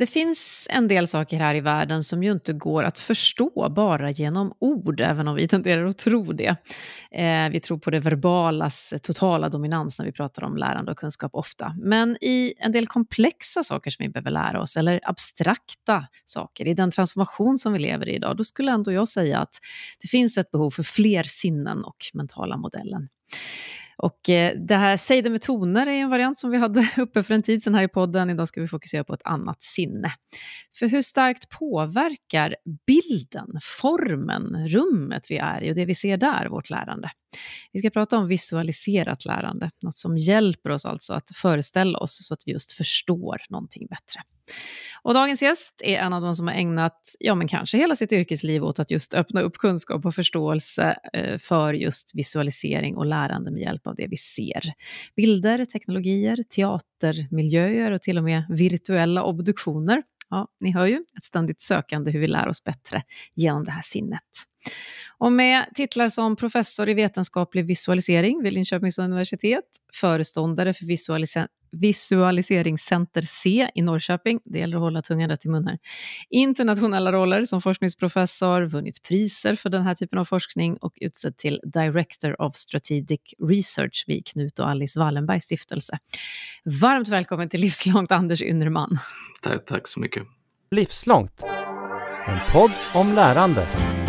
Det finns en del saker här i världen som ju inte går att förstå bara genom ord, även om vi tenderar att tro det. Vi tror på det verbalas totala dominans när vi pratar om lärande och kunskap ofta. Men i en del komplexa saker som vi behöver lära oss, eller abstrakta saker, i den transformation som vi lever i idag, då skulle ändå jag säga att det finns ett behov för fler sinnen och mentala modellen. Och det här Säg det med toner är en variant som vi hade uppe för en tid sedan här i podden. Idag ska vi fokusera på ett annat sinne. För hur starkt påverkar bilden, formen, rummet vi är i och det vi ser där, vårt lärande? Vi ska prata om visualiserat lärande, något som hjälper oss alltså att föreställa oss så att vi just förstår någonting bättre. Och dagens gäst är en av de som har ägnat, men kanske hela sitt yrkesliv åt att just öppna upp kunskap och förståelse för just visualisering och lärande med hjälp av det vi ser. Bilder, teknologier, teatermiljöer och till och med virtuella obduktioner. Ja, ni hör ju ett ständigt sökande hur vi lär oss bättre genom det här sinnet. Och med titlar som professor i vetenskaplig visualisering vid Linköpings universitet, föreståndare för Visualiseringscenter C i Norrköping, det gäller att hålla tungan rätt i mun här, internationella roller som forskningsprofessor, vunnit priser för den här typen av forskning och utsedd till Director of Strategic Research vid Knut och Alice Wallenbergs stiftelse. Varmt välkommen till Livslångt, Anders Ynnerman. Tack så mycket. Livslångt, en podd om lärande.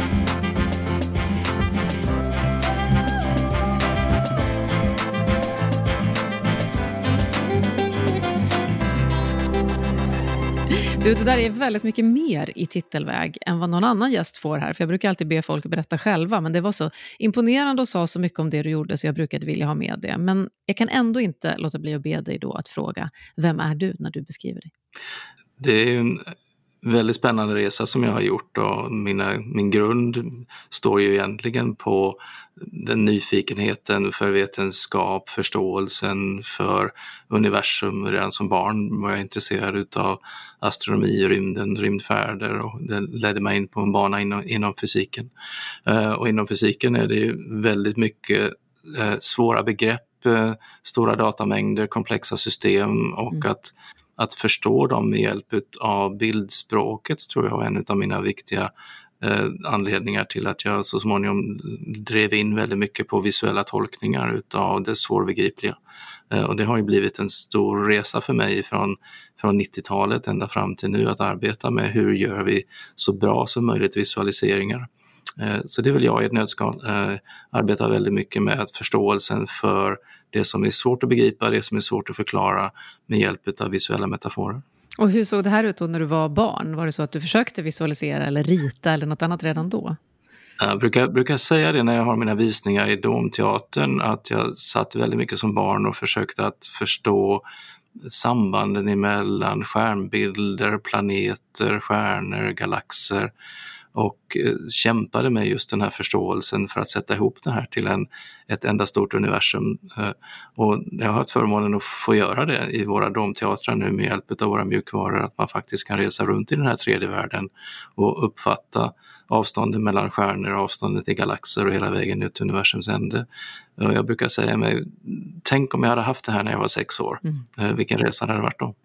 Du, det där är väldigt mycket mer i titelväg än vad någon annan gäst får här. För jag brukar alltid be folk berätta själva. Men det var så imponerande och sa så mycket om det du gjorde så jag brukade vilja ha med det. Men jag kan ändå inte låta bli att be dig då att fråga, vem är du när du beskriver dig? Det är en väldigt spännande resa som jag har gjort och min grund står ju egentligen på den nyfikenheten för vetenskap, förståelsen för universum. Redan som barn var jag intresserad utav astronomi, rymden, rymdfärder och det ledde mig in på en bana inom fysiken. Och inom fysiken är det ju väldigt mycket svåra begrepp, stora datamängder, komplexa system och att förstå dem med hjälp av bildspråket tror jag var en av mina viktiga anledningar till att jag så småningom drev in väldigt mycket på visuella tolkningar utav det svårbegripliga. Och det har ju blivit en stor resa för mig från 90-talet ända fram till nu att arbeta med hur gör vi så bra som möjligt visualiseringar. Så det vill jag i ett nötskal arbeta väldigt mycket med att förståelsen för det som är svårt att begripa, det som är svårt att förklara med hjälp av visuella metaforer. Och hur såg det här ut då när du var barn? Var det så att du försökte visualisera eller rita eller något annat redan då? Jag brukar säga det när jag har mina visningar i Domteatern att jag satt väldigt mycket som barn och försökte att förstå sambanden emellan stjärnbilder, planeter, stjärnor, galaxer och kämpade med just den här förståelsen för att sätta ihop det här till ett enda stort universum. Och jag har haft förmånen att få göra det i våra domteatrar nu med hjälp av våra mjukvaror, att man faktiskt kan resa runt i den här tredje världen och uppfatta avståndet mellan stjärnor, avståndet till galaxer och hela vägen ut till universums ände. Och jag brukar säga mig, tänk om jag hade haft det här när jag var 6 år. Vilken resa det hade varit då.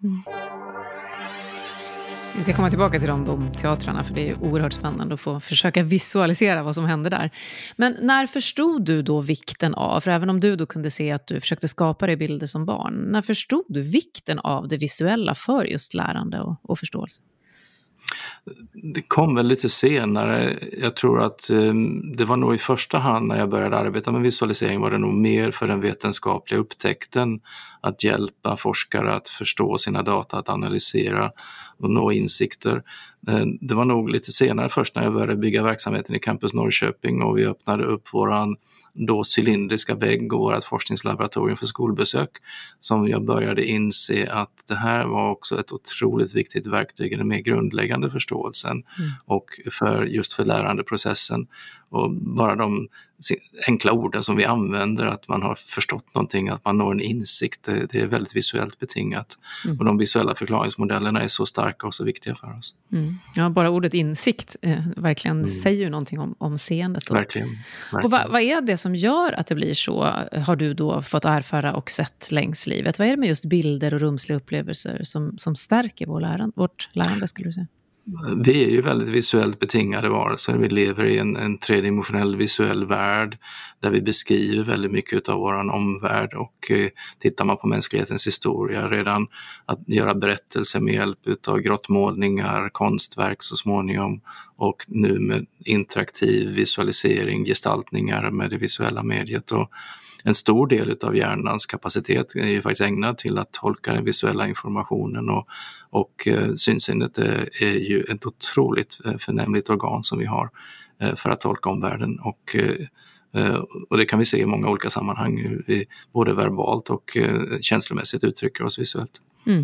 Vi ska komma tillbaka till de teatrarna för det är oerhört spännande att få försöka visualisera vad som händer där. Men när förstod du då vikten av, för även om du då kunde se att du försökte skapa dig bilder som barn, när förstod du vikten av det visuella för just lärande och förståelse? Det kom väl lite senare. Jag tror att det var nog i första hand när jag började arbeta med visualisering var det nog mer för den vetenskapliga upptäckten att hjälpa forskare att förstå sina data, att analysera och nå insikter. Det var nog lite senare först när jag började bygga verksamheten i Campus Norrköping och vi öppnade upp våran då cylindriska vägg och vårt forskningslaboratorium för skolbesök som jag började inse att det här var också ett otroligt viktigt verktyg i den mer grundläggande förståelsen och för lärandeprocessen. Och bara de enkla orden som vi använder, att man har förstått någonting, att man når en insikt. Det är väldigt visuellt betingat. Och de visuella förklaringsmodellerna är så starka och så viktiga för oss. Ja, bara ordet insikt verkligen säger ju någonting om seendet. Då. Verkligen. Och vad är det som gör att det blir så, har du då fått erfara och sett längs livet? Vad är det med just bilder och rumsliga upplevelser som stärker vårt lärande, skulle du säga? Vi är ju väldigt visuellt betingade varelser. Vi lever i en tredimensionell visuell värld där vi beskriver väldigt mycket av vår omvärld, och tittar man på mänsklighetens historia, redan att göra berättelser med hjälp av grottmålningar, konstverk så småningom, och nu med interaktiv visualisering, gestaltningar med det visuella mediet. Och en stor del av hjärnans kapacitet är ju faktiskt ägnad till att tolka den visuella informationen, och synsinnet är ju ett otroligt förnämligt organ som vi har för att tolka omvärlden, och det kan vi se i många olika sammanhang, hur vi både verbalt och känslomässigt uttrycker oss visuellt.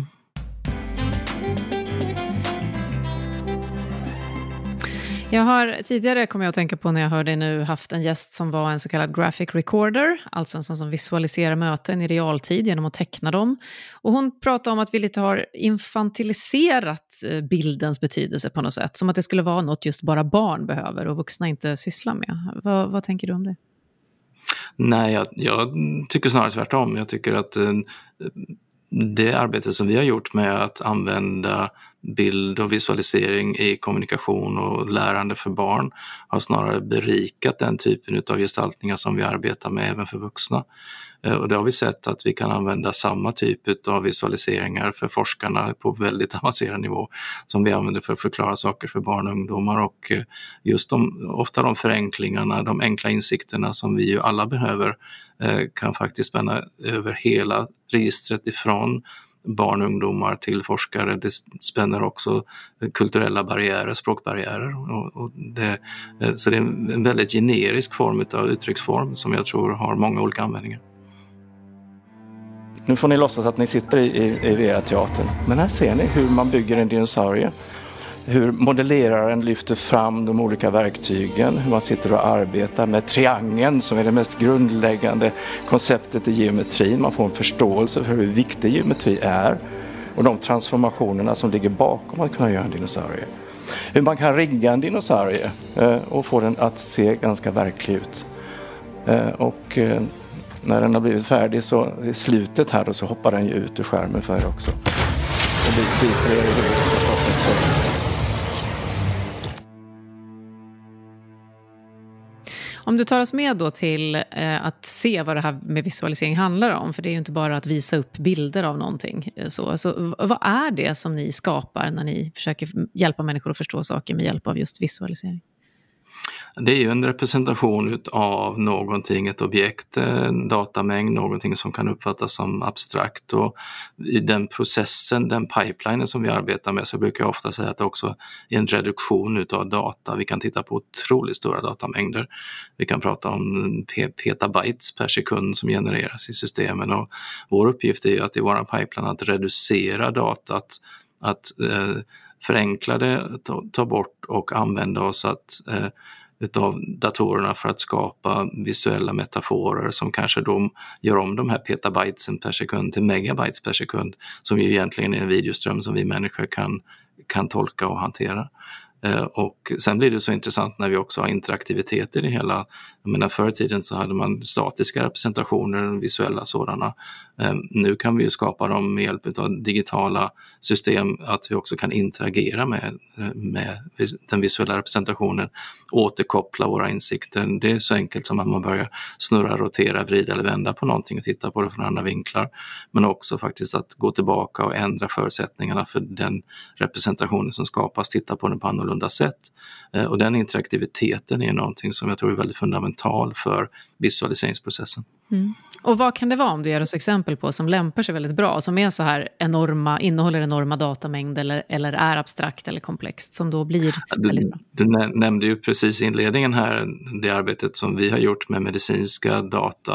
Jag har tidigare, kommer jag att tänka på när jag hörde dig nu, haft en gäst som var en så kallad graphic recorder, alltså en sån som visualiserar möten i realtid genom att teckna dem. Och hon pratade om att vi lite har infantiliserat bildens betydelse på något sätt, som att det skulle vara något just bara barn behöver och vuxna inte sysslar med. Vad tänker du om det? Nej, jag tycker snarare tvärtom. Jag tycker att det arbete som vi har gjort med att använda bild och visualisering i kommunikation och lärande för barn har snarare berikat den typen av gestaltningar som vi arbetar med även för vuxna. Och det har vi sett att vi kan använda samma typ av visualiseringar för forskarna på väldigt avancerad nivå som vi använder för att förklara saker för barn och ungdomar, och just ofta de förenklingarna, de enkla insikterna som vi ju alla behöver kan faktiskt spänna över hela registret ifrån barn och ungdomar till forskare. Det spänner också kulturella barriärer, språkbarriärer. Så det är en väldigt generisk form av uttrycksform som jag tror har många olika användningar. Nu får ni låtsas att ni sitter i VR-teatern. Men här ser ni hur man bygger en dinosaurie. Hur modelleraren lyfter fram de olika verktygen. Hur man sitter och arbetar med triangeln som är det mest grundläggande konceptet i geometrin. Man får en förståelse för hur viktig geometri är. Och de transformationerna som ligger bakom att kunna göra en dinosaurie. Hur man kan rigga en dinosaurie och få den att se ganska verklig ut. När den har blivit färdig så i slutet här och så hoppar den ju ut ur skärmen för er också. Och biter er i huvudet förstås också. Om du tar oss med då till att se vad det här med visualisering handlar om, för det är ju inte bara att visa upp bilder av någonting. Så vad är det som ni skapar när ni försöker hjälpa människor att förstå saker med hjälp av just visualisering? Det är ju en representation av någonting, ett objekt, en datamängd, någonting som kan uppfattas som abstrakt, och i den processen, den pipelinen som vi arbetar med, så brukar jag ofta säga att det också är en reduktion utav data. Vi kan titta på otroligt stora datamängder. Vi kan prata om petabytes per sekund som genereras i systemen, och vår uppgift är ju att i våra pipeline att reducera datat, att förenkla det, ta bort och använda oss utav datorerna för att skapa visuella metaforer som kanske då gör om de här petabytesen per sekund till megabytes per sekund, som ju egentligen är en videoström som vi människor kan tolka och hantera. Och sen blir det så intressant när vi också har interaktivitet i det hela. Jag menar, förr i tiden så hade man statiska representationer, visuella sådana. Nu kan vi ju skapa dem med hjälp av digitala system, att vi också kan interagera med den visuella representationen, återkoppla våra insikter. Det är så enkelt som att man börjar snurra, rotera, vrida eller vända på någonting och titta på det från andra vinklar. Men också faktiskt att gå tillbaka och ändra förutsättningarna för den representationen som skapas, titta på den på annorlunda sätt. Och den interaktiviteten är någonting som jag tror är väldigt fundamental för visualiseringsprocessen. Mm. Och vad kan det vara, om du ger oss exempel på, som lämpar sig väldigt bra, som är så här innehåller enorma datamängder eller är abstrakt eller komplext, som då blir väldigt bra? Du nämnde ju precis i inledningen här det arbetet som vi har gjort med medicinska data,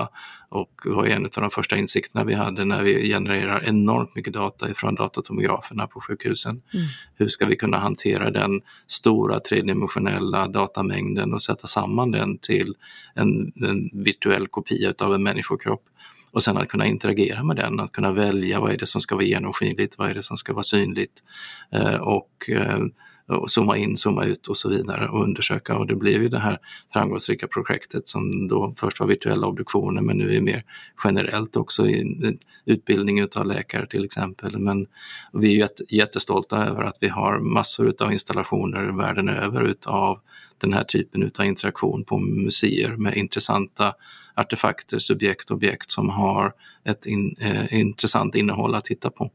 Och det var en av de första insikterna vi hade när vi genererar enormt mycket data ifrån datatomograferna på sjukhusen. Hur ska vi kunna hantera den stora tredimensionella datamängden och sätta samman den till en virtuell kopia av en människokropp? Och sen att kunna interagera med den, att kunna välja vad är det som ska vara genomskinligt, vad är det som ska vara synligt och zooma in, zooma ut och så vidare och undersöka. Och det blev ju det här framgångsrika projektet som då först var virtuella obduktioner men nu är mer generellt också i utbildning av läkare till exempel. Men vi är jättestolta över att vi har massor av installationer världen över utav den här typen av interaktion på museer med intressanta artefakter, subjekt, objekt som har ett intressant innehåll att titta på.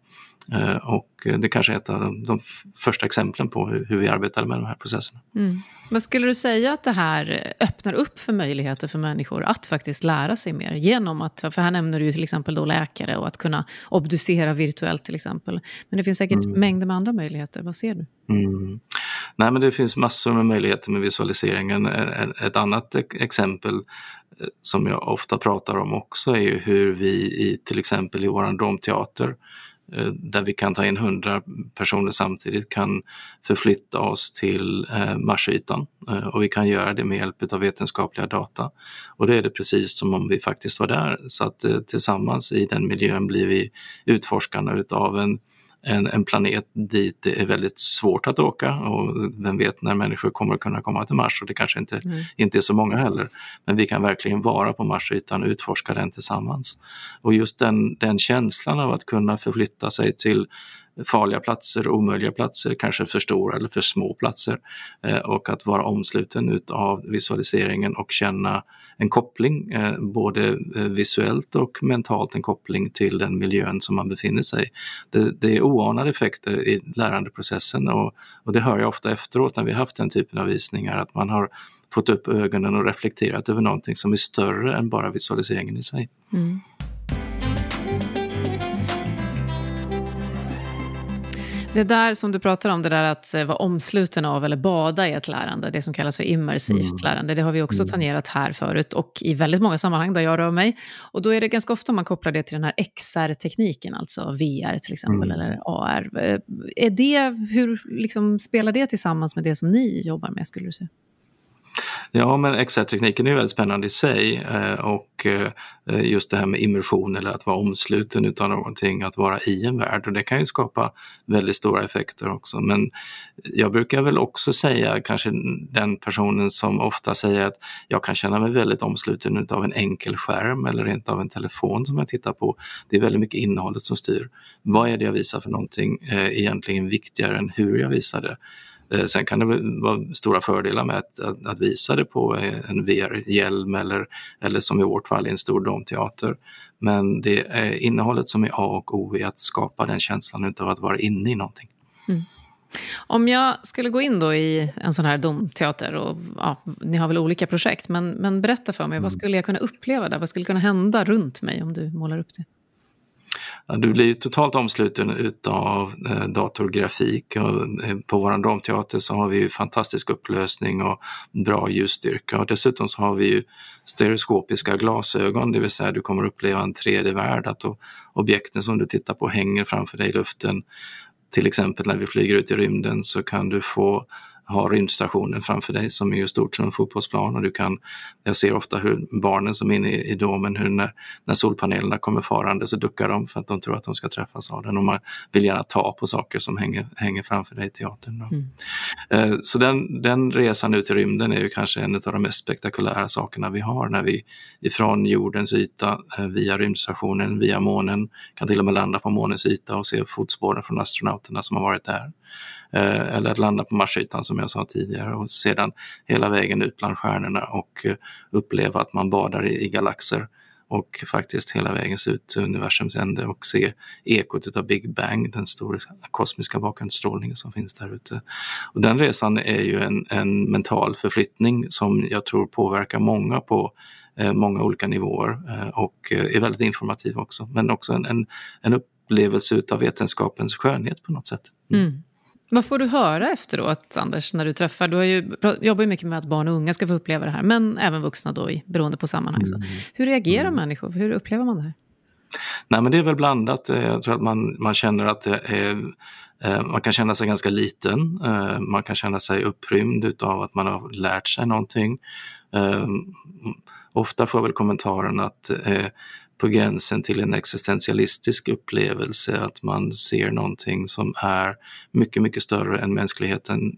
Och det kanske är ett av de första exemplen på hur vi arbetade med de här processerna. Vad skulle du säga att det här öppnar upp för möjligheter för människor att faktiskt lära sig mer genom att, för här nämner du ju till exempel då läkare och att kunna obducera virtuellt till exempel. Men det finns säkert mängder med andra möjligheter. Vad ser du? Nej, men det finns massor med möjligheter med visualiseringen. Ett annat exempel som jag ofta pratar om också är ju hur vi till exempel i våran domteater där vi kan ta in 100 personer samtidigt kan förflytta oss till Marsytan och vi kan göra det med hjälp av vetenskapliga data. Och det är det precis som om vi faktiskt var där, så att tillsammans i den miljön blir vi utforskarna utav en planet dit det är väldigt svårt att åka, och vem vet när människor kommer att kunna komma till Mars, och det kanske inte är så många heller, men vi kan verkligen vara på Marsytan och utforska den tillsammans. Och just den känslan av att kunna förflytta sig till farliga platser, omöjliga platser, kanske för stora eller för små platser, och att vara omsluten utav visualiseringen och känna en koppling, både visuellt och mentalt, en koppling till den miljön som man befinner sig i. Det är oanade effekter i lärandeprocessen, och det hör jag ofta efteråt när vi har haft den typen av visningar, att man har fått upp ögonen och reflekterat över någonting som är större än bara visualiseringen i sig. Det där som du pratar om, det där att vara omsluten av eller bada i ett lärande, det som kallas för immersivt lärande, det har vi också tangerat här förut och i väldigt många sammanhang där jag rör mig. Och då är det ganska ofta man kopplar det till den här XR-tekniken, alltså VR till exempel, eller AR. Är det, hur liksom, spelar det tillsammans med det som ni jobbar med, skulle du säga? Ja, men XR-tekniken är väldigt spännande i sig, och just det här med immersion eller att vara omsluten utan någonting, att vara i en värld, och det kan ju skapa väldigt stora effekter också. Men jag brukar väl också säga, kanske den personen som ofta säger att jag kan känna mig väldigt omsluten utav en enkel skärm eller rent av en telefon som jag tittar på. Det är väldigt mycket innehållet som styr. Vad är det jag visar för någonting egentligen viktigare än hur jag visar det? Sen kan det vara stora fördelar med att visa det på en VR-hjälm eller som i vårt fall i en stor domteater. Men det är innehållet som är A och O i att skapa den känslan utav att vara inne i någonting. Om jag skulle gå in då i en sån här domteater, och ja, ni har väl olika projekt, men berätta för mig, vad skulle jag kunna uppleva där? Vad skulle kunna hända runt mig om du målar upp det? Ja, du blir totalt omsluten utav datorgrafik, och på våran domteater så har vi ju fantastisk upplösning och bra ljusstyrka, och dessutom så har vi ju stereoskopiska glasögon, det vill säga du kommer uppleva en 3D-värld, att objekten som du tittar på hänger framför dig i luften. Till exempel när vi flyger ut i rymden så kan du få ha rymdstationen framför dig som är ju stort som en fotbollsplan, och jag ser ofta hur barnen som är inne i domen, hur när solpanelerna kommer farande så duckar de för att de tror att de ska träffas av den, och man vill gärna ta på saker som hänger framför dig i teatern. Så den resan ut i rymden är ju kanske en av de mest spektakulära sakerna vi har, när vi ifrån jordens yta via rymdstationen, via månen, kan till och med landa på månens yta och se fotspåren från astronauterna som har varit där. Eller att landa på Marsytan som jag sa tidigare, och sedan hela vägen ut bland stjärnorna och uppleva att man badar i galaxer och faktiskt hela vägen ut till universums ände och se ekot av Big Bang, den stora kosmiska bakgrundsstrålningen som finns där ute. Och den resan är ju en mental förflyttning som jag tror påverkar många på många olika nivåer, och är väldigt informativ också, men också en upplevelse av vetenskapens skönhet på något sätt. Vad får du höra efteråt, Anders, när du träffar? Du jobbar ju mycket med att barn och unga ska få uppleva det här, men även vuxna då, beroende på sammanhang. Så. Hur reagerar människor? Hur upplever man det här? Nej, men det är väl blandat. Jag tror att man känner att det är, man kan känna sig ganska liten. Man kan känna sig upprymd utav att man har lärt sig någonting. Ofta får jag väl kommentaren att på gränsen till en existentialistisk upplevelse, att man ser någonting som är mycket, mycket större än mänskligheten.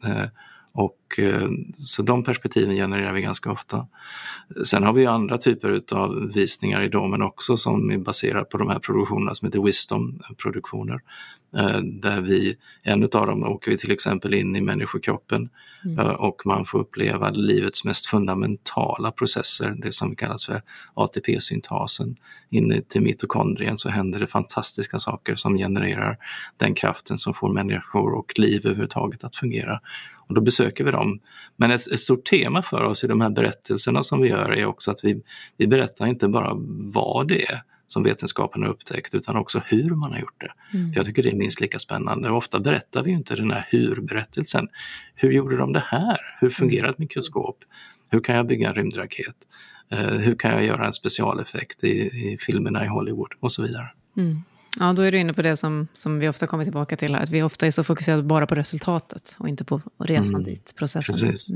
Så de perspektiven genererar vi ganska ofta. Sen har vi ju andra typer av visningar i Domen också, som är baserade på de här produktionerna som heter Wisdom-produktioner. Där en av dem åker vi till exempel in i människokroppen och man får uppleva livets mest fundamentala processer, det som kallas för ATP-syntasen. Inne till mitokondrien så händer det fantastiska saker som genererar den kraften som får människor och liv överhuvudtaget att fungera. Och då besöker vi dem. Men ett stort tema för oss i de här berättelserna som vi gör är också att vi berättar inte bara vad det är som vetenskapen har upptäckt, utan också hur man har gjort det. För jag tycker det är minst lika spännande. Och ofta berättar vi ju inte den här hur-berättelsen. Hur gjorde de det här? Hur fungerar ett mikroskop? Hur kan jag bygga en rymdraket? Hur kan jag göra en specialeffekt i filmerna i Hollywood? Och så vidare. Ja, då är du inne på det som vi ofta kommer tillbaka till här. Att vi ofta är så fokuserade bara på resultatet och inte på resan dit, processen. Precis.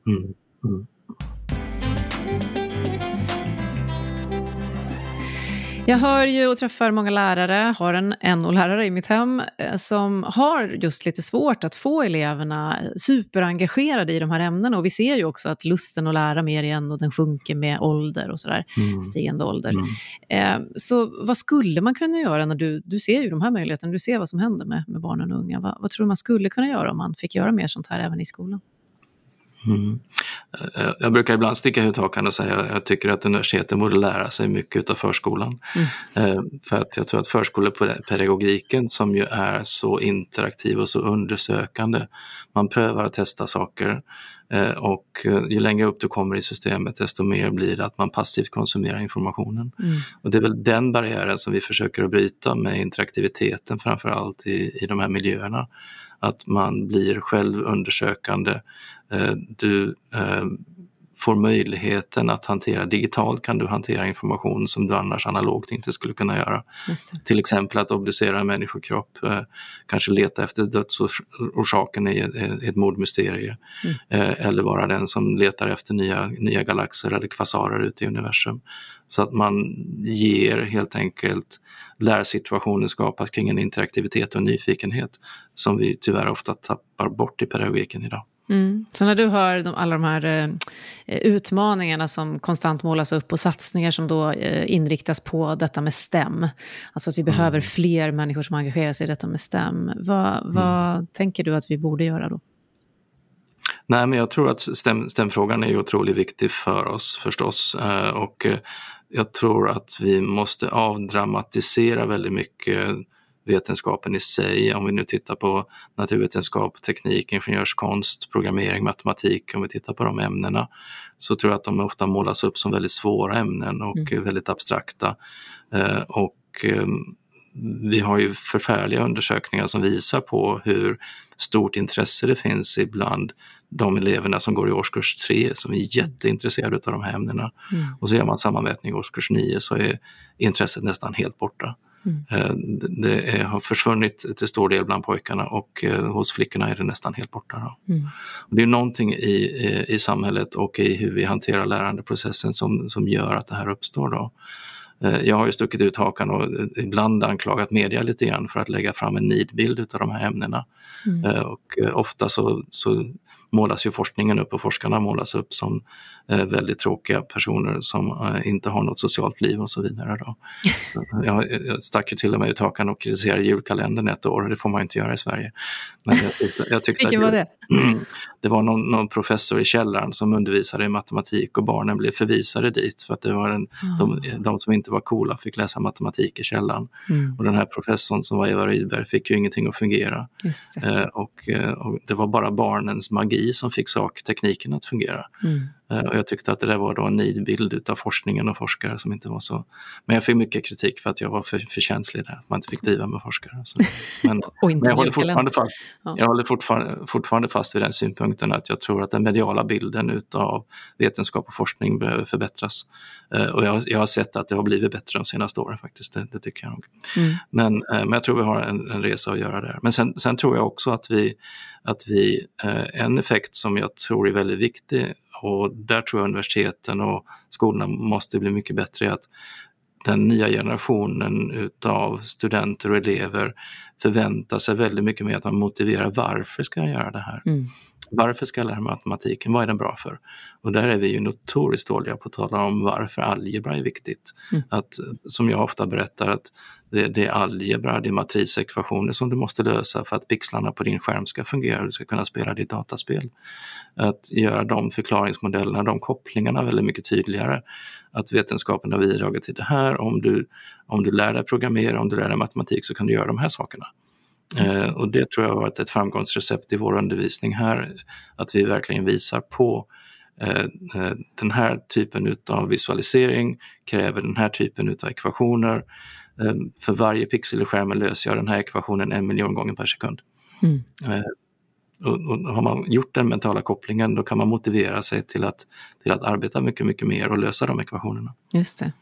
Jag hör ju och träffar många lärare, har en NO-lärare i mitt hem som har just lite svårt att få eleverna superengagerade i de här ämnena. Och vi ser ju också att lusten att lära mer i NO, den sjunker med ålder och sådär, stigande ålder. Så vad skulle man kunna göra när du ser ju de här möjligheterna, du ser vad som händer med barnen och unga. Vad tror du man skulle kunna göra om man fick göra mer sånt här även i skolan? Jag brukar ibland sticka ut hakan och säga att jag tycker att universiteten borde lära sig mycket av förskolan. För att jag tror att förskolepedagogiken, som ju är så interaktiv och så undersökande, man prövar att testa saker och ju längre upp du kommer i systemet, desto mer blir det att man passivt konsumerar informationen. Och det är väl den barriären som vi försöker att bryta med interaktiviteten, framförallt i de här miljöerna. Att man blir själv undersökande. Du får möjligheten att hantera digitalt, kan du hantera information som du annars analogt inte skulle kunna göra. Till exempel att obducera en människokropp, kanske leta efter dödsorsaken i ett mordmysterie, eller vara den som letar efter nya galaxer eller kvasarer ute i universum. Så att man ger helt enkelt lärsituationen skapas kring en interaktivitet och nyfikenhet som vi tyvärr ofta tappar bort i pedagogiken idag. Så när du hör alla de här utmaningarna som konstant målas upp och satsningar som då inriktas på detta med STEM, alltså att vi behöver fler människor som engagerar sig i detta med STEM, vad tänker du att vi borde göra då? Nej, men jag tror att STEM-frågan är otroligt viktig för oss förstås, och jag tror att vi måste avdramatisera väldigt mycket vetenskapen i sig. Om vi nu tittar på naturvetenskap, teknik, ingenjörskonst, programmering, matematik, om vi tittar på de ämnena, så tror jag att de ofta målas upp som väldigt svåra ämnen och väldigt abstrakta. Vi har ju förfärliga undersökningar som visar på hur stort intresse det finns ibland de eleverna som går i årskurs 3 som är jätteintresserade av de här ämnena. Och så gör man sammanmätning i årskurs 9 så är intresset nästan helt borta. Det har försvunnit till stor del bland pojkarna och hos flickorna är det nästan helt borta. Och det är någonting i samhället och i hur vi hanterar lärandeprocessen som gör att det här uppstår då. Jag har ju stuckit ut hakan och ibland anklagat media lite grann för att lägga fram en nidbild av de här ämnena. Och ofta så målas ju forskningen upp och forskarna målas upp som väldigt tråkiga personer som inte har något socialt liv och så vidare då. Jag stack ju till och med ut hakan och kritiserade julkalendern ett år, och det får man inte göra i Sverige. Men jag tyckte Vilken var det? Det var någon professor i källaren som undervisade i matematik och barnen blev förvisade dit för att det var de som inte var coola fick läsa matematik i källaren. Och den här professorn som var Eva Rydberg fick ju ingenting att fungera. Just det. Och det var bara barnens magi som fick tekniken att fungera. Och jag tyckte att det där var då en nidbild av forskningen och forskare som inte var så... Men jag fick mycket kritik för att jag var för känslig där, att man inte fick driva med forskare. Så. Men jag håller fortfarande fast vid den synpunkten att jag tror att den mediala bilden utav vetenskap och forskning behöver förbättras. Och jag har sett att det har blivit bättre de senaste åren faktiskt, det tycker jag nog. Men jag tror vi har en resa att göra där. Men sen tror jag också att vi en effekt som jag tror är väldigt viktig, och där tror jag universiteten och skolorna måste bli mycket bättre, att den nya generationen utav studenter och elever förväntar sig väldigt mycket mer att man motiverar varför ska jag göra det här. Varför ska jag lära mig matematiken? Vad är den bra för? Och där är vi ju notoriskt dåliga på att tala om varför algebra är viktigt. Att, som jag ofta berättar, att det är algebra, det är matrisekvationer som du måste lösa för att pixlarna på din skärm ska fungera och du ska kunna spela ditt dataspel. Att göra de förklaringsmodellerna, de kopplingarna väldigt mycket tydligare. Att vetenskapen har bidragit till det här. Om du lär dig programmera, om du lär dig matematik, så kan du göra de här sakerna. Och det tror jag har varit ett framgångsrecept i vår undervisning här, att vi verkligen visar på den här typen av visualisering kräver den här typen av ekvationer. För varje pixel i skärmen löser jag den här ekvationen 1 miljon gånger per sekund. Och har man gjort den mentala kopplingen, då kan man motivera sig till att arbeta mycket, mycket mer och lösa de ekvationerna. Just det.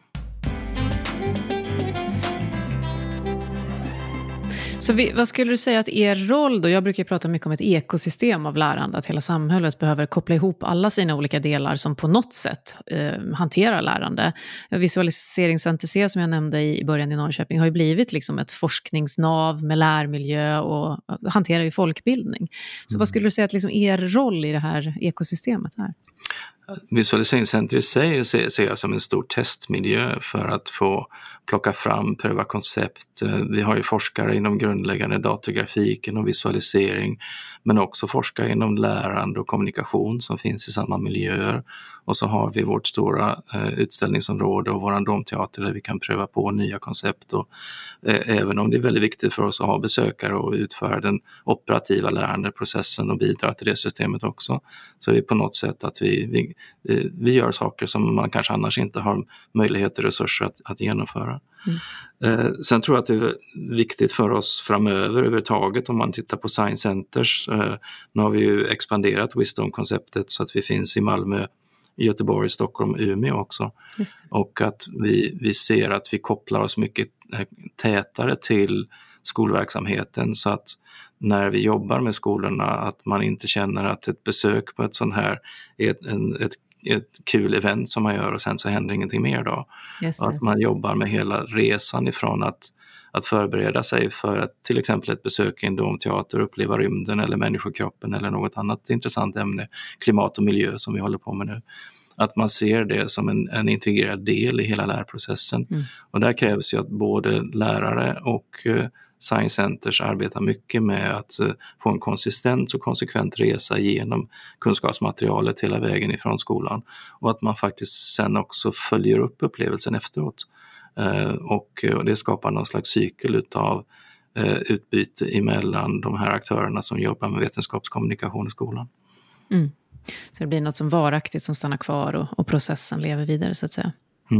Så vad skulle du säga att er roll då, jag brukar prata mycket om ett ekosystem av lärande, att hela samhället behöver koppla ihop alla sina olika delar som på något sätt hanterar lärande. Visualiseringscenter C, som jag nämnde i början i Norrköping, har ju blivit liksom ett forskningsnav med lärmiljö och hanterar ju folkbildning. Så vad skulle du säga att liksom er roll i det här ekosystemet här? Visualiseringscenter i sig ser jag som en stor testmiljö för att få plocka fram, pröva koncept. Vi har ju forskare inom grundläggande datorgrafik och visualisering, men också forskare inom lärande och kommunikation som finns i samma miljöer. Och så har vi vårt stora utställningsområde och våran domteater där vi kan pröva på nya koncept. Och även om det är väldigt viktigt för oss att ha besökare och utföra den operativa lärandeprocessen och bidra till det systemet också, så är det på något sätt att vi gör saker som man kanske annars inte har möjligheter och resurser att genomföra. Sen tror jag att det är viktigt för oss framöver överhuvudtaget, om man tittar på Science Centers. Nu har vi ju expanderat Wisdom-konceptet så att vi finns i Malmö, Göteborg, Stockholm, Umeå också. Och att vi ser att vi kopplar oss mycket tätare till skolverksamheten, så att när vi jobbar med skolorna, att man inte känner att ett besök på ett sånt här ett kul event som man gör och sen så händer ingenting mer då. Att man jobbar med hela resan ifrån att förbereda sig för att till exempel ett besök i en domteater, uppleva rymden eller människokroppen eller något annat intressant ämne, klimat och miljö som vi håller på med nu. Att man ser det som en integrerad del i hela lärprocessen. Och där krävs ju att både lärare och Science Centers arbetar mycket med att få en konsistent och konsekvent resa genom kunskapsmaterialet hela vägen ifrån skolan. Och att man faktiskt sen också följer upp upplevelsen efteråt. Och det skapar någon slags cykel utav utbyte emellan de här aktörerna som jobbar med vetenskapskommunikation i skolan. Så det blir något som varaktigt som stannar kvar och processen lever vidare så att säga.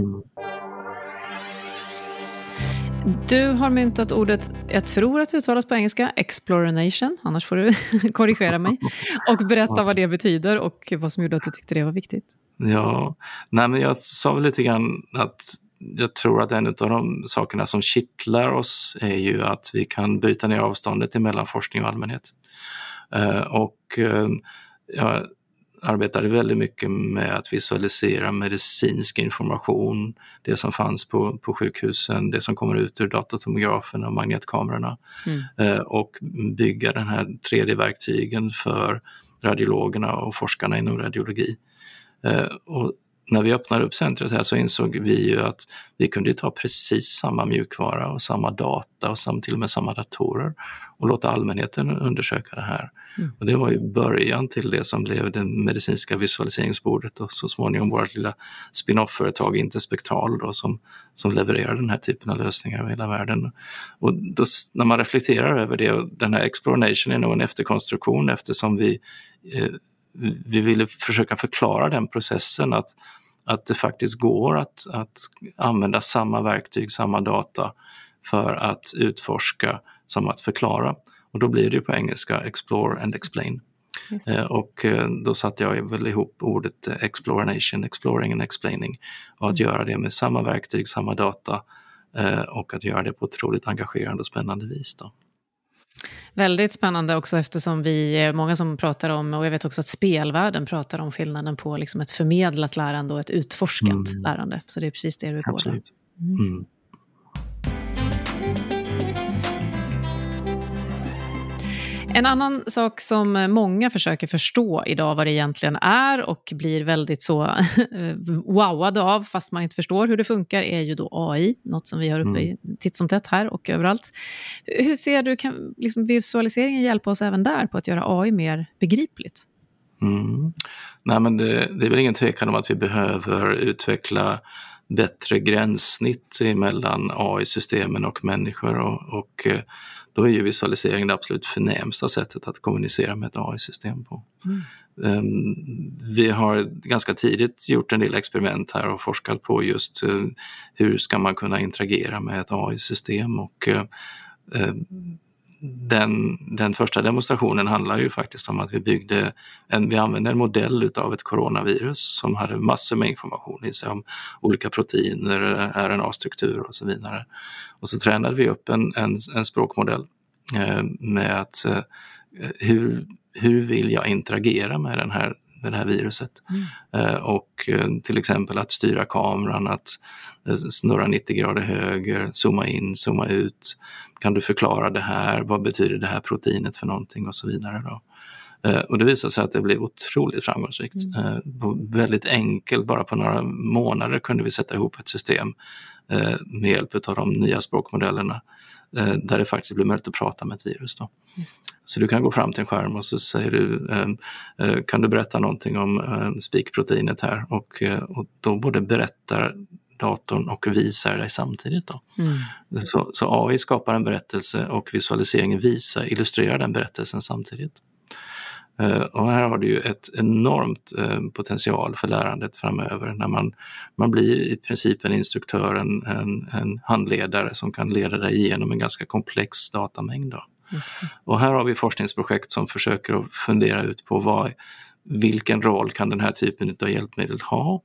Du har myntat ordet, jag tror att det uttalas på engelska, exploration, annars får du korrigera mig, och berätta vad det betyder och vad som gjorde att du tyckte det var viktigt. Ja, men jag sa väl lite grann att jag tror att en av de sakerna som kittlar oss är ju att vi kan bryta ner avståndet mellan forskning och allmänhet. Jag arbetade väldigt mycket med att visualisera medicinsk information, det som fanns på sjukhusen, det som kommer ut ur datortomografen och magnetkamerorna, och bygga den här 3D-verktygen för radiologerna och forskarna inom radiologi. Och när vi öppnade upp centret här så insåg vi ju att vi kunde ta precis samma mjukvara och samma data och till och med samma datorer och låta allmänheten undersöka det här. Och det var ju början till det som blev det medicinska visualiseringsbordet och så småningom vårt lilla spin-off-företag Interspektral då, som levererar den här typen av lösningar över hela världen. Och då, när man reflekterar över det, och den här exploration är nog en efterkonstruktion eftersom vi vi ville försöka förklara den processen, att det faktiskt går att använda samma verktyg, samma data för att utforska som att förklara. Och då blir det på engelska explore and explain. Och då satte jag väl ihop ordet exploration, exploring and explaining, och att göra det med samma verktyg, samma data, och att göra det på ett otroligt engagerande och spännande vis då. Väldigt spännande också, eftersom vi är många som pratar om, och jag vet också att spelvärlden pratar om skillnaden på liksom ett förmedlat lärande och ett utforskat lärande. Så det är precis det du är på. Absolut. En annan sak som många försöker förstå idag vad det egentligen är och blir väldigt så wowade av, fast man inte förstår hur det funkar, är ju då AI. Något som vi har uppe i titt som tätt här och överallt. Hur ser du, kan liksom visualiseringen hjälpa oss även där på att göra AI mer begripligt? Nej, men det är väl ingen tvekan om att vi behöver utveckla bättre gränssnitt mellan AI-systemen och människor, och då är ju visualisering det absolut förnämsta sättet att kommunicera med ett AI-system på. Vi har ganska tidigt gjort en del experiment här och forskat på just hur ska man kunna interagera med ett AI-system, och den första demonstrationen handlar ju faktiskt om att vi använde en modell av ett coronavirus som hade massor med information i sig om olika proteiner, RNA-strukturer och så vidare. Och så tränade vi upp en språkmodell med att hur vill jag interagera med det här viruset. Och till exempel att styra kameran, att snurra 90 grader höger, zooma in, zooma ut. Kan du förklara det här? Vad betyder det här proteinet för någonting och så vidare då? Och det visade sig att det blev otroligt framgångsrikt. Väldigt enkelt, bara på några månader kunde vi sätta ihop ett system med hjälp av de nya språkmodellerna, där det faktiskt blir möjligt att prata med ett virus då. Så du kan gå fram till en skärm och så säger du, kan du berätta någonting om spikproteinet här, och då både berättar datorn och visar dig samtidigt då. Så AI skapar en berättelse och visualiseringen illustrerar den berättelsen samtidigt. Och här har du ju ett enormt potential för lärandet framöver, när man blir i princip en instruktör, en handledare som kan leda dig igenom en ganska komplex datamängd då. Och här har vi forskningsprojekt som försöker att fundera ut på vilken roll kan den här typen av hjälpmedel ha,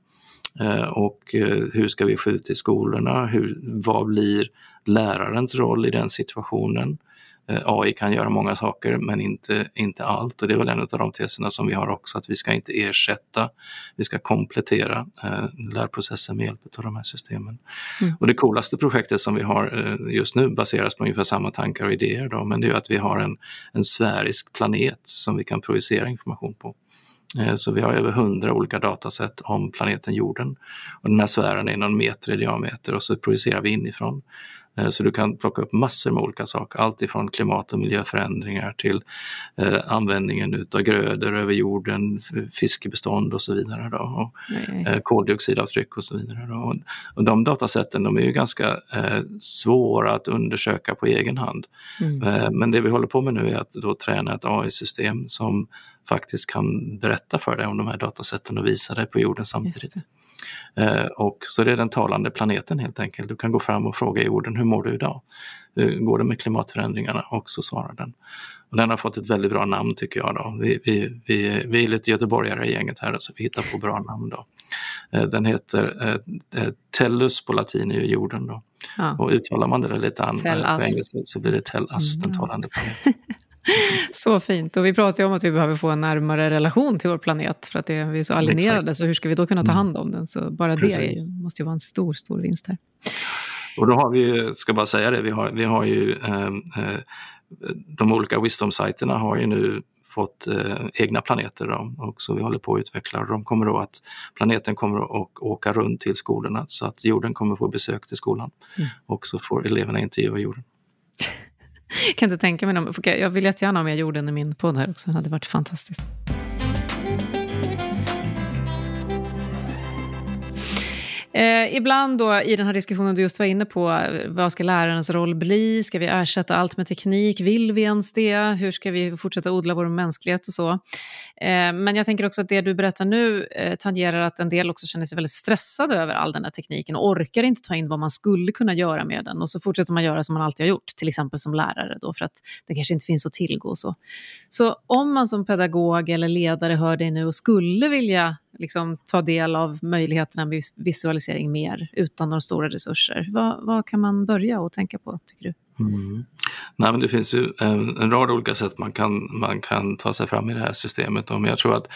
och hur ska vi få ut i skolorna, vad blir lärarens roll i den situationen. AI kan göra många saker men inte allt, och det är väl en av de teserna som vi har också, att vi ska inte ersätta, vi ska komplettera lärprocessen med hjälp av de här systemen. Och det coolaste projektet som vi har just nu baseras på ungefär samma tankar och idéer då, men det är att vi har en sfärisk planet som vi kan projicera information på. Så vi har över 100 olika dataset om planeten jorden, och den här sfären är någon meter i diameter, och så projicerar vi inifrån. Så du kan plocka upp massor med olika saker, allt ifrån klimat- och miljöförändringar till användningen utav grödor över jorden, fiskebestånd och så vidare då, och koldioxidavtryck och så vidare då. Och de datasätten, de är ju ganska svåra att undersöka på egen hand. Men det vi håller på med nu är att då träna ett AI-system som faktiskt kan berätta för dig om de här datasätten och visa dig på jorden samtidigt. Och så det är den talande planeten helt enkelt. Du kan gå fram och fråga jorden, hur mår du idag? Hur går det med klimatförändringarna? Och så svarar den. Och den har fått ett väldigt bra namn tycker jag då. Vi är lite göteborgare i gänget här, så vi hittar på bra namn då. Den heter Tellus på latin, är ju jorden då. Och uttalar man det lite på engelska så blir det Tellus, den talande planeten. Så fint. Och vi pratar ju om att vi behöver få en närmare relation till vår planet, för att vi är så alienerade. Så hur ska vi då kunna ta hand om den? Så bara det måste ju vara en stor vinst här. Och då har vi, ska bara säga det, vi har ju de olika Wisdom-sajterna har ju nu fått egna planeter då, och så vi håller på att utveckla. Planeten kommer att åka runt till skolorna, så att jorden kommer att få besök till skolan. Och så får eleverna intervjua jorden. Kan inte tänka mig dem. Jag vill jättegärna ha med jorden i min podd här också. Det hade varit fantastiskt. Ibland då i den här diskussionen du just var inne på, vad ska lärarens roll bli? Ska vi ersätta allt med teknik? Vill vi ens det? Hur ska vi fortsätta odla vår mänsklighet och så? Men jag tänker också att det du berättar nu tangerar att en del också känner sig väldigt stressade över all den här tekniken och orkar inte ta in vad man skulle kunna göra med den. Och så fortsätter man göra som man alltid har gjort, till exempel som lärare då, för att det kanske inte finns att tillgå. Så om man som pedagog eller ledare hör dig nu och skulle vilja liksom ta del av möjligheterna med visualisering mer utan några stora resurser, vad kan man börja och tänka på, tycker du? Nej, men det finns ju en rad olika sätt man kan ta sig fram i det här systemet. Men jag tror att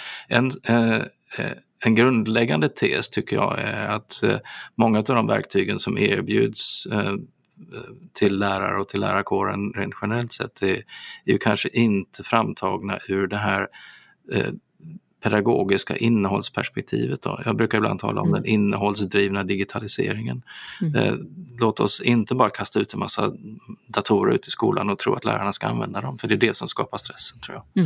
en grundläggande tes tycker jag är att många av de verktygen som erbjuds till lärare och till lärarkåren rent generellt sett är ju kanske inte framtagna ur det här pedagogiska innehållsperspektivet då. Jag brukar ibland tala om den innehållsdrivna digitaliseringen. Låt oss inte bara kasta ut en massa datorer ut i skolan och tro att lärarna ska använda dem, för det är det som skapar stressen, tror jag.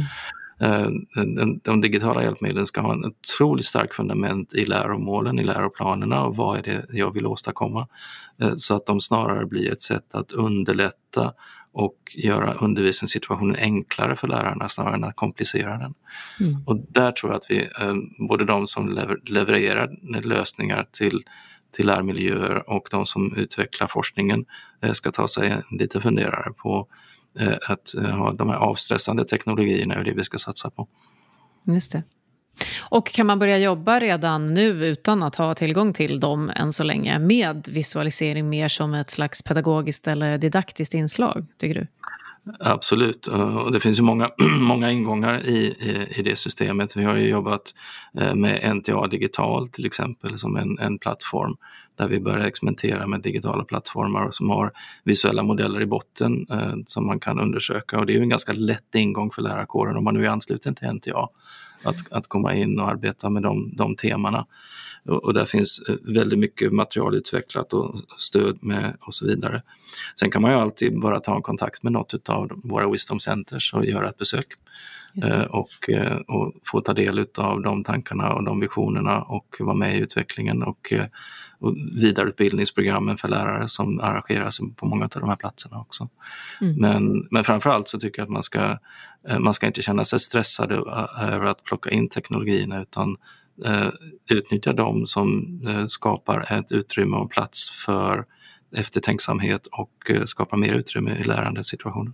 De digitala hjälpmedlen ska ha en otroligt stark fundament i läromålen, i läroplanerna, och vad är det jag vill åstadkomma, så att de snarare blir ett sätt att underlätta och göra undervisningssituationen enklare för lärarna snarare än att komplicera den. Och där tror jag att vi, både de som levererar lösningar till lärmiljöer och de som utvecklar forskningen, ska ta sig en lite funderare på att ha de här avstressande teknologierna och det vi ska satsa på. Just det. Och kan man börja jobba redan nu utan att ha tillgång till dem än så länge med visualisering mer som ett slags pedagogiskt eller didaktiskt inslag, tycker du? Absolut, och det finns ju många ingångar i det systemet. Vi har ju jobbat med NTA Digital till exempel som en plattform där vi börjar experimentera med digitala plattformar som har visuella modeller i botten som man kan undersöka, och det är ju en ganska lätt ingång för lärarkåren om man nu är ansluten till NTA att komma in och arbeta med de temana. Och där finns väldigt mycket material utvecklat och stöd med och så vidare. Sen kan man ju alltid bara ta en kontakt med något av våra Wisdom Centers och göra ett besök. Och få ta del av de tankarna och de visionerna och vara med i utvecklingen och vidareutbildningsprogrammen för lärare som arrangeras på många av de här platserna också. Men framförallt så tycker jag att man ska inte känna sig stressad över att plocka in teknologierna, utan utnyttja dem som skapar ett utrymme och plats för eftertänksamhet och skapar mer utrymme i lärandesituationen.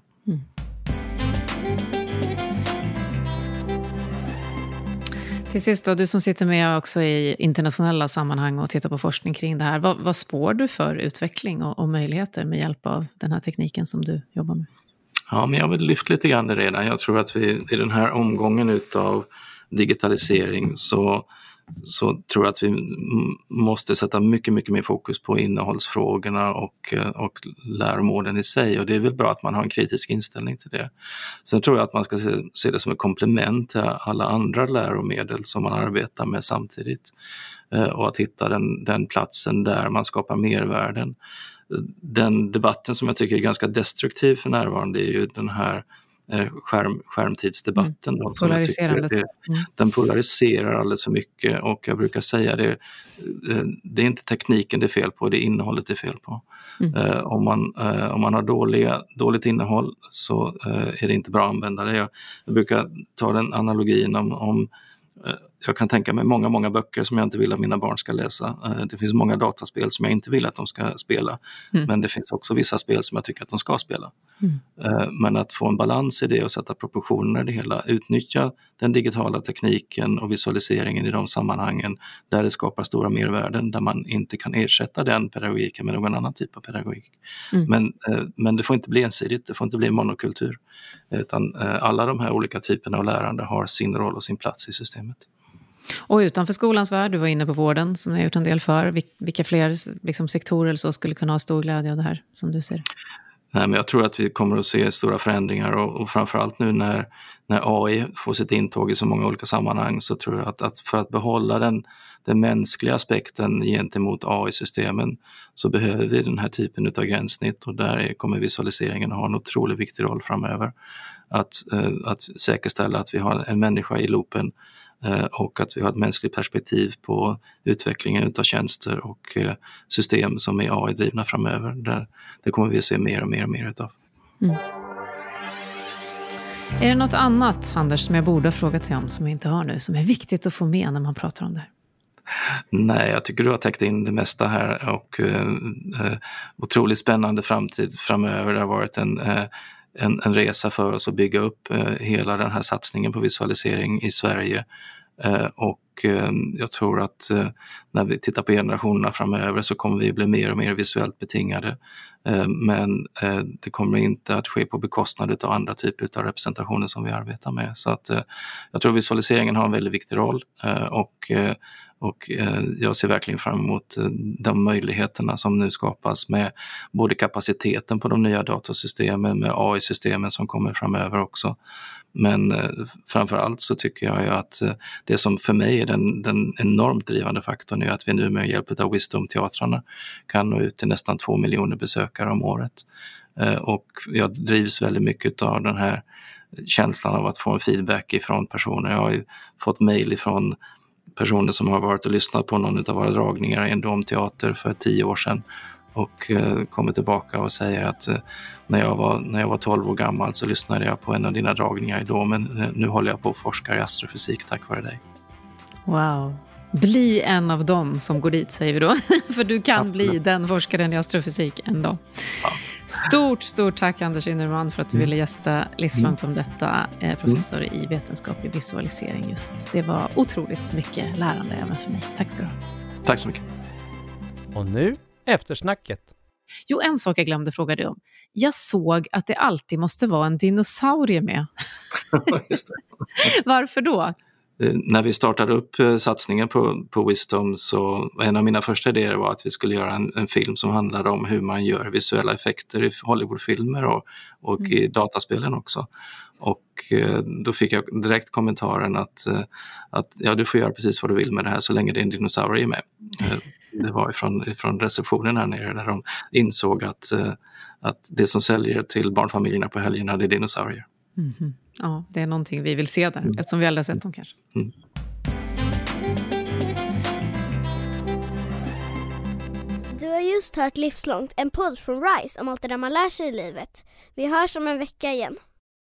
Till sist då, du som sitter med också i internationella sammanhang och tittar på forskning kring det här. Vad spår du för utveckling och möjligheter med hjälp av den här tekniken som du jobbar med? Ja, men jag vill lyfta lite grann redan. Jag tror att vi i den här omgången utav digitalisering så tror jag att vi måste sätta mycket, mycket mer fokus på innehållsfrågorna och läromålen i sig, och det är väl bra att man har en kritisk inställning till det. Sen tror jag att man ska se det som ett komplement till alla andra läromedel som man arbetar med samtidigt, och att hitta den platsen där man skapar mervärden. Den debatten som jag tycker är ganska destruktiv för närvarande är ju den här skärmtidsdebatten. Den polariserar alldeles för mycket, och jag brukar säga det är inte tekniken det är fel på, det är innehållet det är fel på. Om man har dåligt innehåll så är det inte bra att använda det. Jag brukar ta den analogin om jag kan tänka mig många böcker som jag inte vill att mina barn ska läsa. Det finns många dataspel som jag inte vill att de ska spela. Men det finns också vissa spel som jag tycker att de ska spela. Men att få en balans i det och sätta proportioner i det hela. Utnyttja den digitala tekniken och visualiseringen i de sammanhangen där det skapar stora mervärden. Där man inte kan ersätta den pedagogiken med någon annan typ av pedagogik. Men det får inte bli ensidigt, det får inte bli monokultur. Utan alla de här olika typerna av lärande har sin roll och sin plats i systemet. Och utanför skolans värld, du var inne på vården som ni har gjort en del för. Vilka fler liksom, sektorer så skulle kunna ha stor glädje av det här som du ser? Nej, men jag tror att vi kommer att se stora förändringar, och framförallt nu när AI får sitt intåg i så många olika sammanhang, så tror jag att för att behålla den mänskliga aspekten gentemot AI-systemen så behöver vi den här typen av gränssnitt, och där kommer visualiseringen att ha en otroligt viktig roll framöver. Att säkerställa att vi har en människa i loopen och att vi har ett mänskligt perspektiv på utvecklingen av tjänster och system som är AI-drivna framöver. Det kommer vi att se mer och mer utav. Är det något annat, Anders, som jag borde ha frågat dig om som jag inte har nu, som är viktigt att få med när man pratar om det här? Nej, jag tycker du har täckt in det mesta här och otroligt spännande framtid framöver. Det har varit en resa för oss att bygga upp hela den här satsningen på visualisering i Sverige. Och jag tror att när vi tittar på generationerna framöver så kommer vi bli mer och mer visuellt betingade. Men det kommer inte att ske på bekostnad av andra typer av representationer som vi arbetar med. Så att jag tror visualiseringen har en väldigt viktig roll och jag ser verkligen fram emot de möjligheterna som nu skapas med både kapaciteten på de nya datasystemen, med AI-systemen som kommer framöver också. Men framförallt så tycker jag ju att det som för mig är den enormt drivande faktorn är att vi nu med hjälp av Wisdom-teatrarna kan nå ut till nästan 2 miljoner besökare om året. Och jag drivs väldigt mycket av den här känslan av att få en feedback ifrån personer. Jag har ju fått mejl ifrån personer som har varit och lyssnat på någon av våra dragningar i en domteater för 10 år sedan och kommer tillbaka och säger att när jag var 12 år gammal så lyssnade jag på en av dina dragningar i domen. Nu håller jag på att forska i astrofysik tack vare dig. Wow. Bli en av dem som går dit, säger vi då. För du kan bli den forskaren i astrofysik ändå. Ja. Stort tack Anders Ynnerman för att du ville gästa Livslångt om detta, professor i vetenskaplig visualisering just. Det var otroligt mycket lärande även för mig. Tack ska du ha. Tack så mycket. Och nu eftersnacket. Jo, en sak jag glömde fråga dig om. Jag såg att det alltid måste vara en dinosaurie med. Just det. Varför då? När vi startade upp satsningen på Wisdom så en av mina första idéer var att vi skulle göra en film som handlade om hur man gör visuella effekter i Hollywoodfilmer och i dataspelen också. Och då fick jag direkt kommentaren att ja, du får göra precis vad du vill med det här så länge det är en dinosaurie med. Det var ifrån receptionen här nere där de insåg att det som säljer till barnfamiljerna på helgerna det är dinosaurier. Mm-hmm. Ja, det är någonting vi vill se där, eftersom vi aldrig har sett dem kanske. Mm. Du har just hört Livslångt, en podd från RISE om allt det där man lär sig i livet. Vi hörs om en vecka igen.